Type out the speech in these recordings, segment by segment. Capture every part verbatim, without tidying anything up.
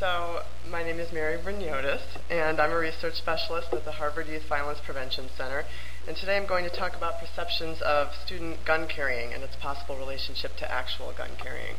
So, my name is Mary Bruniotis, and I'm a research specialist at the Harvard Youth Violence Prevention Center. And today I'm going to talk about perceptions of student gun carrying and its possible relationship to actual gun carrying.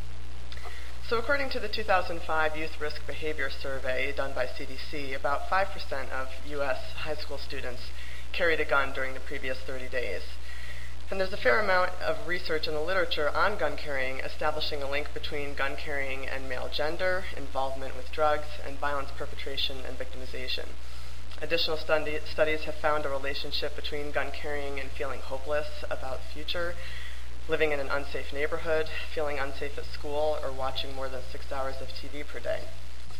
So according to the two thousand five Youth Risk Behavior Survey done by C D C, about five percent of U S high school students carried a gun during the previous thirty days. And there's a fair amount of research in the literature on gun carrying establishing a link between gun carrying and male gender, involvement with drugs, and violence perpetration and victimization. Additional study, studies have found a relationship between gun carrying and feeling hopeless about the future, living in an unsafe neighborhood, feeling unsafe at school, or watching more than six hours of T V per day.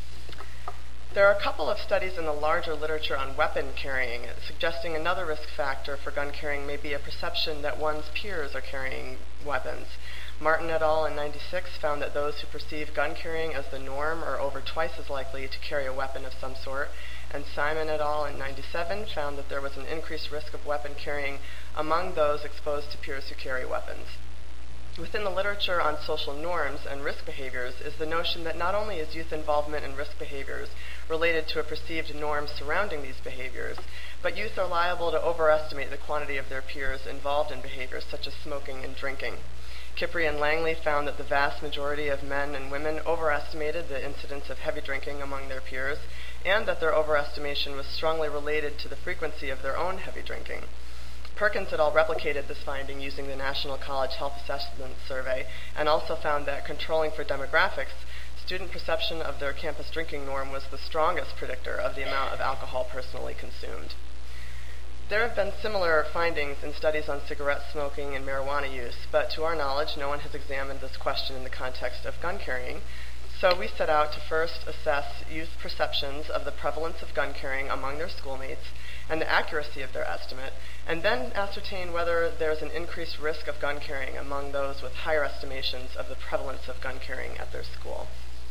There are a couple of studies in the larger literature on weapon carrying suggesting another risk factor for gun carrying may be a perception that one's peers are carrying weapons. Martin et al. In ninety-six found that those who perceive gun carrying as the norm are over twice as likely to carry a weapon of some sort, and Simon et al. In ninety-seven found that there was an increased risk of weapon carrying among those exposed to peers who carry weapons. Within the literature on social norms and risk behaviors is the notion that not only is youth involvement in risk behaviors related to a perceived norm surrounding these behaviors, but youth are liable to overestimate the quantity of their peers involved in behaviors such as smoking and drinking. Kipri and Langley found that the vast majority of men and women overestimated the incidence of heavy drinking among their peers, and that their overestimation was strongly related to the frequency of their own heavy drinking. Perkins et al. Replicated this finding using the National College Health Assessment Survey and also found that controlling for demographics, student perception of their campus drinking norm was the strongest predictor of the amount of alcohol personally consumed. There have been similar findings in studies on cigarette smoking and marijuana use, but to our knowledge, no one has examined this question in the context of gun carrying. So we set out to first assess youth perceptions of the prevalence of gun carrying among their schoolmates and the accuracy of their estimate, and then ascertain whether there's an increased risk of gun carrying among those with higher estimations of the prevalence of gun carrying at their school.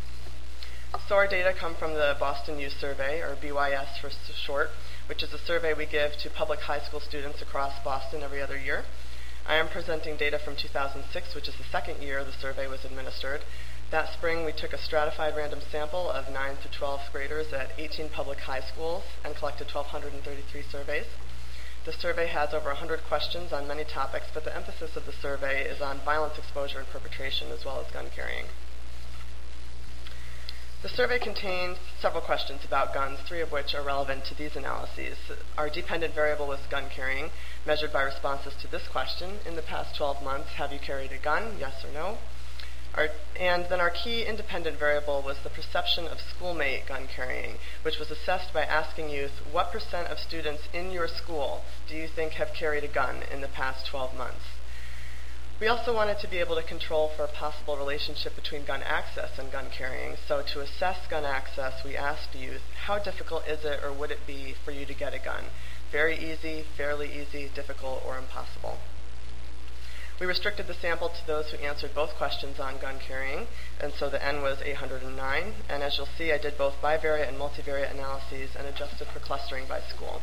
So our data come from the Boston Youth Survey, or B Y S for short, which is a survey we give to public high school students across Boston every other year. I am presenting data from two thousand six, which is the second year the survey was administered. That spring, we took a stratified random sample of ninth to twelfth graders at eighteen public high schools and collected one thousand two hundred thirty-three surveys. The survey has over one hundred questions on many topics, but the emphasis of the survey is on violence exposure and perpetration as well as gun carrying. The survey contains several questions about guns, three of which are relevant to these analyses. Our dependent variable was gun carrying, measured by responses to this question. In the past twelve months, have you carried a gun, yes or no? Our, and then our key independent variable was the perception of schoolmate gun carrying, which was assessed by asking youth, what percent of students in your school do you think have carried a gun in the past twelve months? We also wanted to be able to control for a possible relationship between gun access and gun carrying. So to assess gun access, we asked youth, how difficult is it or would it be for you to get a gun? Very easy, fairly easy, difficult, or impossible. We restricted the sample to those who answered both questions on gun carrying, and so the N was eight hundred nine. And as you'll see, I did both bivariate and multivariate analyses and adjusted for clustering by school.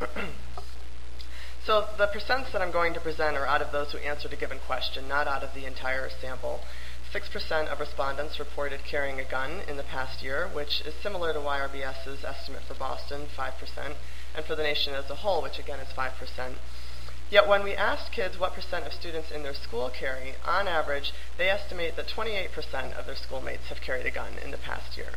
So the percents that I'm going to present are out of those who answered a given question, not out of the entire sample. six percent of respondents reported carrying a gun in the past year, which is similar to Y R B S's estimate for Boston, five percent, and for the nation as a whole, which again is five percent. Yet when we asked kids what percent of students in their school carry, on average, they estimate that twenty-eight percent of their schoolmates have carried a gun in the past year.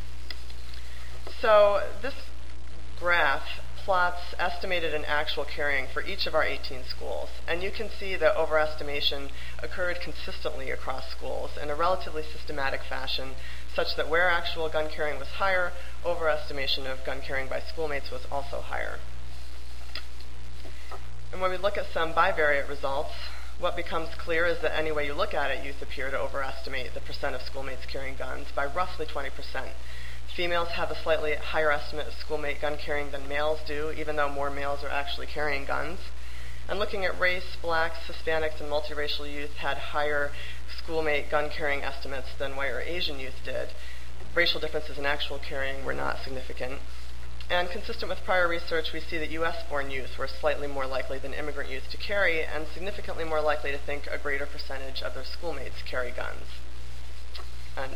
So this graph plots estimated and actual carrying for each of our eighteen schools, and you can see that overestimation occurred consistently across schools in a relatively systematic fashion, such that where actual gun carrying was higher, overestimation of gun carrying by schoolmates was also higher. And when we look at some bivariate results, what becomes clear is that any way you look at it, youth appear to overestimate the percent of schoolmates carrying guns by roughly twenty percent. Females have a slightly higher estimate of schoolmate gun carrying than males do, even though more males are actually carrying guns. And looking at race, blacks, Hispanics, and multiracial youth had higher schoolmate gun carrying estimates than white or Asian youth did. Racial differences in actual carrying were not significant. And consistent with prior research, we see that U S-born youth were slightly more likely than immigrant youth to carry, and significantly more likely to think a greater percentage of their schoolmates carry guns. And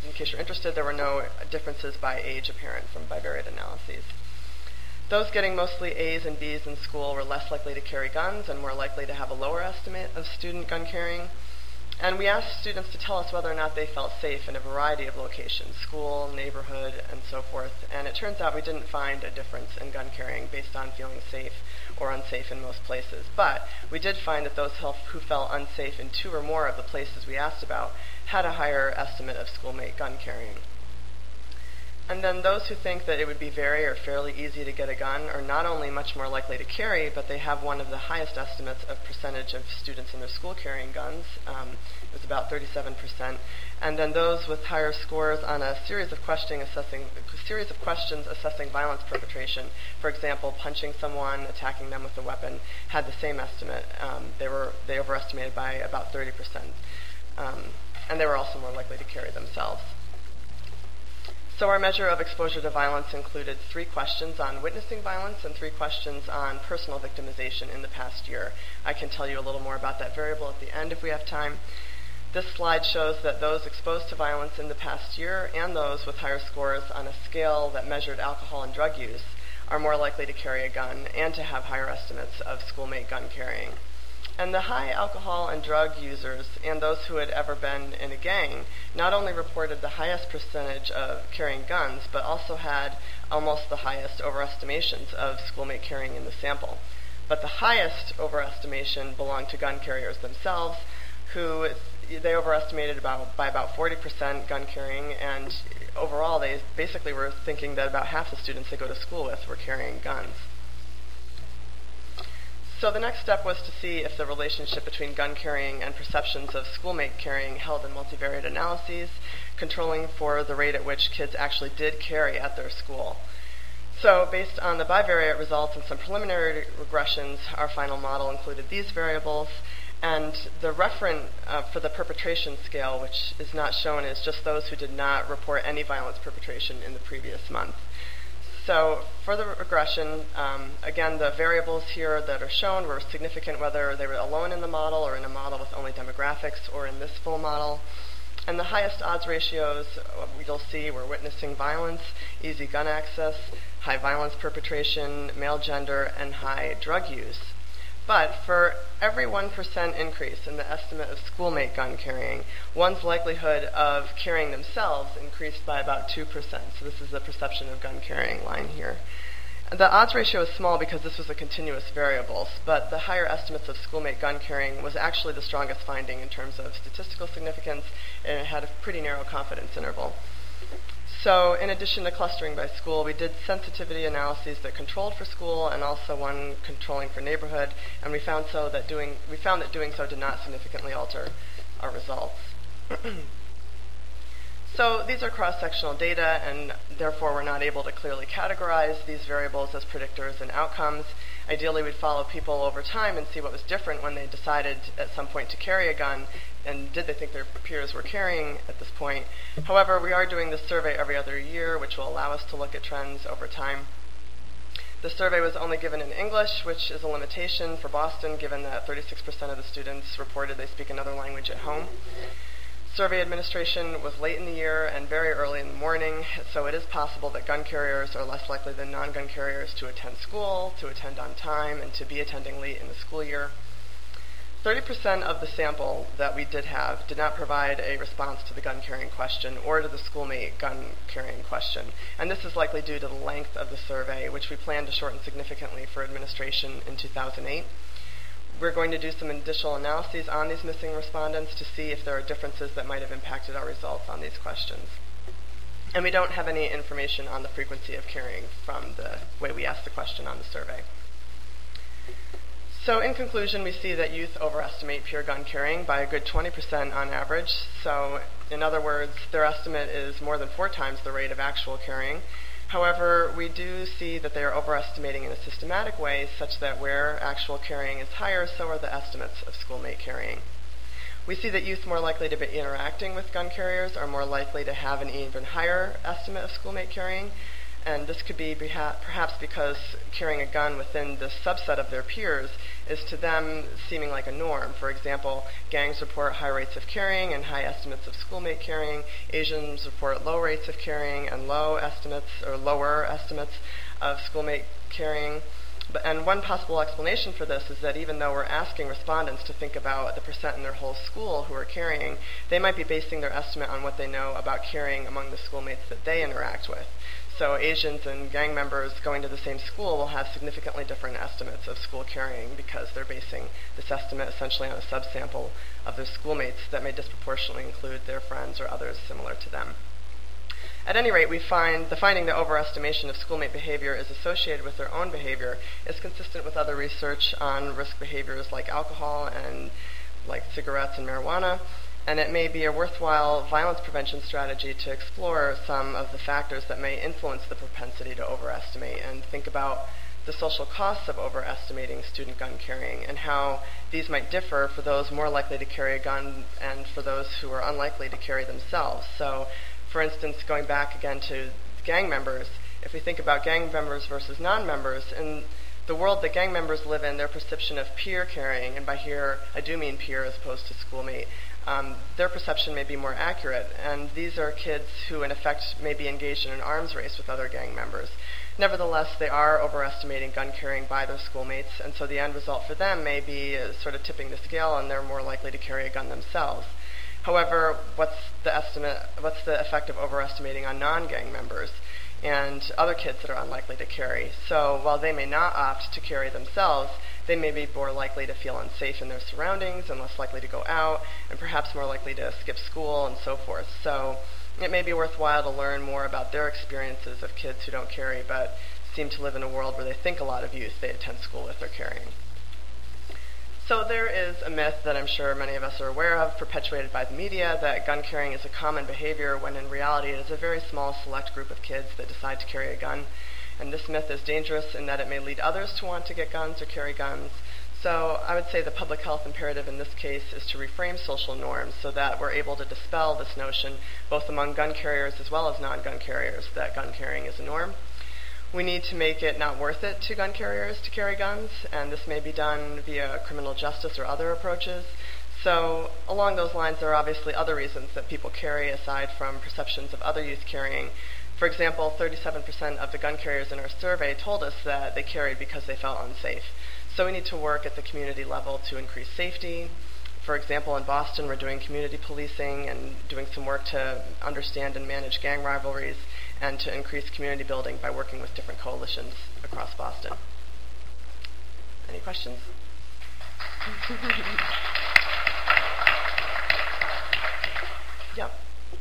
in case you're interested, there were no differences by age apparent from bivariate analyses. Those getting mostly A's and B's in school were less likely to carry guns and more likely to have a lower estimate of student gun carrying. And we asked students to tell us whether or not they felt safe in a variety of locations, school, neighborhood, and so forth. And it turns out we didn't find a difference in gun carrying based on feeling safe or unsafe in most places. But we did find that those who felt unsafe in two or more of the places we asked about had a higher estimate of schoolmate gun carrying. And then those who think that it would be very or fairly easy to get a gun are not only much more likely to carry, but they have one of the highest estimates of percentage of students in their school carrying guns. Um, it was about thirty-seven percent. And then those with higher scores on a series of questioning assessing, a series of questions assessing violence perpetration, for example, punching someone, attacking them with a weapon, had the same estimate. Um, they were they overestimated by about thirty percent. Um, and they were also more likely to carry themselves. So our measure of exposure to violence included three questions on witnessing violence and three questions on personal victimization in the past year. I can tell you a little more about that variable at the end if we have time. This slide shows that those exposed to violence in the past year and those with higher scores on a scale that measured alcohol and drug use are more likely to carry a gun and to have higher estimates of schoolmate gun carrying. And the high alcohol and drug users and those who had ever been in a gang not only reported the highest percentage of carrying guns, but also had almost the highest overestimations of schoolmate carrying in the sample. But the highest overestimation belonged to gun carriers themselves, who they overestimated about by about forty percent gun carrying, and overall they basically were thinking that about half the students they go to school with were carrying guns. So the next step was to see if the relationship between gun carrying and perceptions of schoolmate carrying held in multivariate analyses, controlling for the rate at which kids actually did carry at their school. So based on the bivariate results and some preliminary regressions, our final model included these variables, and the referent uh, for the perpetration scale, which is not shown, is just those who did not report any violence perpetration in the previous month. So for the regression, um, again, the variables here that are shown were significant whether they were alone in the model or in a model with only demographics or in this full model. And the highest odds ratios uh, you'll see were witnessing violence, easy gun access, high violence perpetration, male gender, and high drug use. But for every one percent increase in the estimate of schoolmate gun carrying, one's likelihood of carrying themselves increased by about two percent. So this is the perception of gun carrying line here. The odds ratio is small because this was a continuous variable, but the higher estimates of schoolmate gun carrying was actually the strongest finding in terms of statistical significance, and it had a pretty narrow confidence interval. So in addition to clustering by school, we did sensitivity analyses that controlled for school and also one controlling for neighborhood, and we found so that doing we found that doing so did not significantly alter our results. So these are cross-sectional data, and therefore we're not able to clearly categorize these variables as predictors and outcomes. Ideally, we'd follow people over time and see what was different when they decided at some point to carry a gun, and did they think their peers were carrying at this point. However, we are doing this survey every other year, which will allow us to look at trends over time. The survey was only given in English, which is a limitation for Boston, given that thirty-six percent of the students reported they speak another language at home. Survey administration was late in the year and very early in the morning, so it is possible that gun carriers are less likely than non-gun carriers to attend school, to attend on time, and to be attending late in the school year. thirty percent of the sample that we did have did not provide a response to the gun carrying question or to the schoolmate gun carrying question. And this is likely due to the length of the survey, which we plan to shorten significantly for administration in two thousand eight. We're going to do some additional analyses on these missing respondents to see if there are differences that might have impacted our results on these questions. And we don't have any information on the frequency of carrying from the way we asked the question on the survey. So in conclusion, we see that youth overestimate pure gun carrying by a good twenty percent on average. So in other words, their estimate is more than four times the rate of actual carrying. However, we do see that they are overestimating in a systematic way, such that where actual carrying is higher, so are the estimates of schoolmate carrying. We see that youth more likely to be interacting with gun carriers are more likely to have an even higher estimate of schoolmate carrying. And this could be beha- perhaps because carrying a gun within this subset of their peers is to them seeming like a norm. For example, gangs report high rates of carrying and high estimates of schoolmate carrying. Asians report low rates of carrying and low estimates or lower estimates of schoolmate carrying. And one possible explanation for this is that even though we're asking respondents to think about the percent in their whole school who are carrying, they might be basing their estimate on what they know about carrying among the schoolmates that they interact with. So Asians and gang members going to the same school will have significantly different estimates of school carrying because they're basing this estimate essentially on a subsample of their schoolmates that may disproportionately include their friends or others similar to them. At any rate, we find the finding that overestimation of schoolmate behavior is associated with their own behavior is consistent with other research on risk behaviors like alcohol and like cigarettes and marijuana, and it may be a worthwhile violence prevention strategy to explore some of the factors that may influence the propensity to overestimate and think about the social costs of overestimating student gun carrying and how these might differ for those more likely to carry a gun and for those who are unlikely to carry themselves. So, for instance, going back again to gang members, if we think about gang members versus non-members, in the world that gang members live in, their perception of peer carrying, and by here I do mean peer as opposed to schoolmate, um, their perception may be more accurate. And these are kids who, in effect, may be engaged in an arms race with other gang members. Nevertheless, they are overestimating gun carrying by their schoolmates, and so the end result for them may be uh, sort of tipping the scale, and they're more likely to carry a gun themselves. However, what's the estimate? What's the effect of overestimating on non-gang members and other kids that are unlikely to carry? So while they may not opt to carry themselves, they may be more likely to feel unsafe in their surroundings and less likely to go out and perhaps more likely to skip school and so forth. So it may be worthwhile to learn more about their experiences of kids who don't carry but seem to live in a world where they think a lot of youth they attend school with are carrying. So there is a myth that I'm sure many of us are aware of, perpetuated by the media, that gun carrying is a common behavior when in reality it is a very small select group of kids that decide to carry a gun. And this myth is dangerous in that it may lead others to want to get guns or carry guns. So I would say the public health imperative in this case is to reframe social norms so that we're able to dispel this notion both among gun carriers as well as non-gun carriers that gun carrying is a norm. We need to make it not worth it to gun carriers to carry guns, and this may be done via criminal justice or other approaches. So along those lines, there are obviously other reasons that people carry aside from perceptions of other youth carrying. For example, thirty-seven percent of the gun carriers in our survey told us that they carried because they felt unsafe. So we need to work at the community level to increase safety. For example, in Boston, we're doing community policing and doing some work to understand and manage gang rivalries and to increase community building by working with different coalitions across Boston. Any questions? Yep.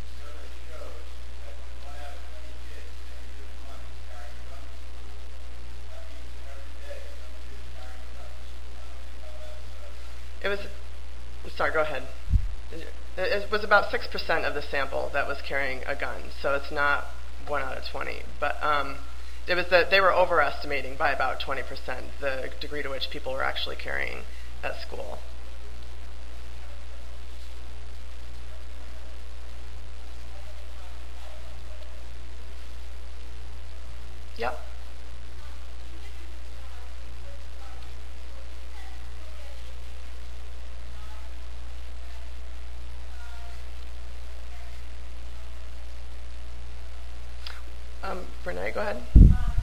It was, sorry, go ahead. It was about six percent of the sample that was carrying a gun, so it's not one out of twenty. But um, it was that they were overestimating by about twenty percent the degree to which people were actually carrying at school. Yep. Um, Renee, go ahead.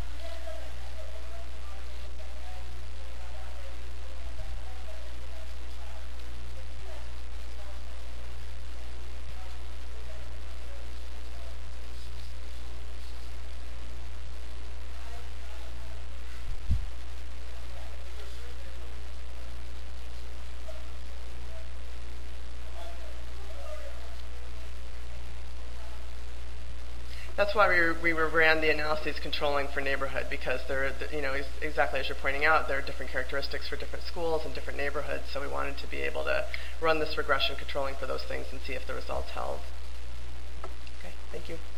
That's why we, we ran the analyses controlling for neighborhood, because there, you know, exactly as you're pointing out, there are different characteristics for different schools and different neighborhoods. So we wanted to be able to run this regression controlling for those things and see if the results held. Okay, thank you.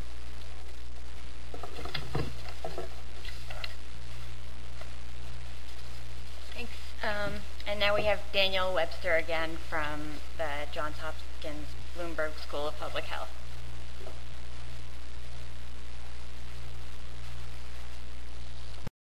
Thanks. Um, and now we have Daniel Webster again from the Johns Hopkins Bloomberg School of Public Health.